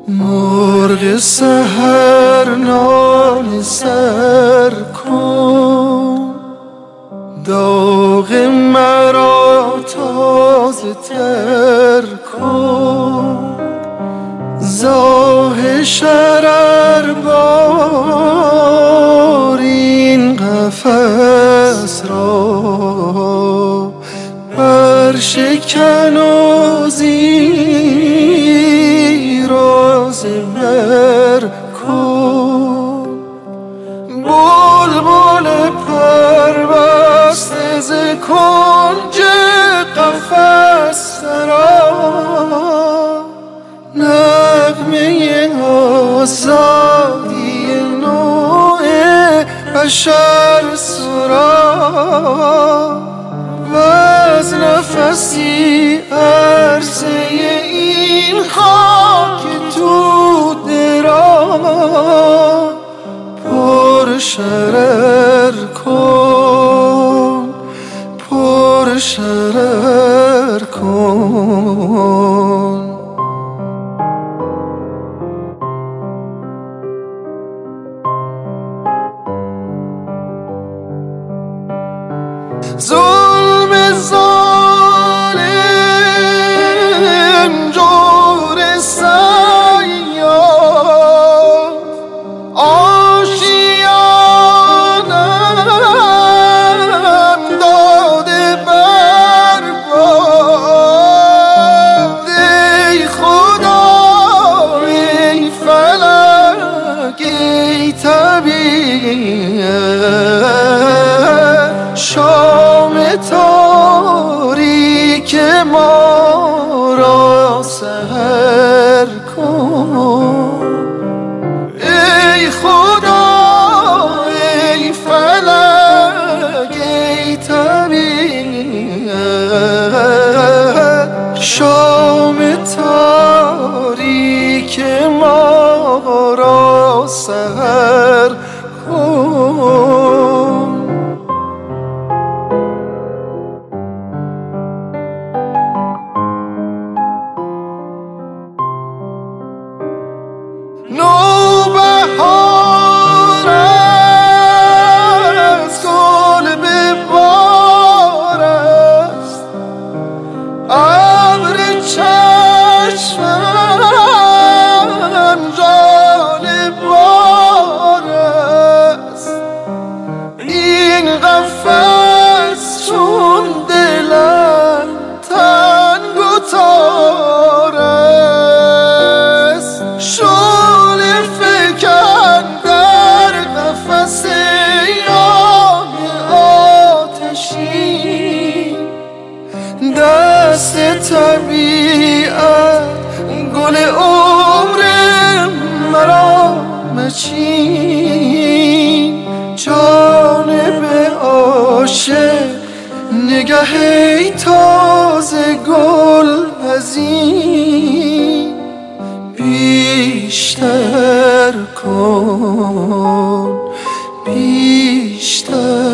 مرغ سحر ناله سر کن، داغ مرا تازه تر کن. زاه شرر بار این قفس را برشکن و زیر و زبر کن. بلبل پربسته ز کنج قفس سرا نغمه آزادی نوع بشر سرا و از نفسی عرصه این خاک تو درا پر شرر کن، پر شرر کن. ظلم ظالم جور سیاد آشیانم داده برباد. ای خدا ای فلک ای طبیعت، شام تاریک ما را سحر کن. ای خدا ای فلک ای طبیعت، شام تاریک ما را سحر کن. نوبهار است، گل به بار است، ابر چشمم جانبار است. این قفس چون دلم تنگ و تار است. شعله فکن در قفس آب آتشین، دست طبیعت گل عمر مرا مچین. جانب عاشق نگه ای تازه گل پزین، بیشتر کن بیشتر